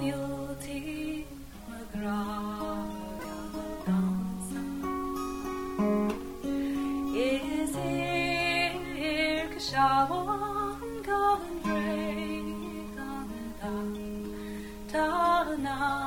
royalty magradansa is here kashawan gan rei dan da na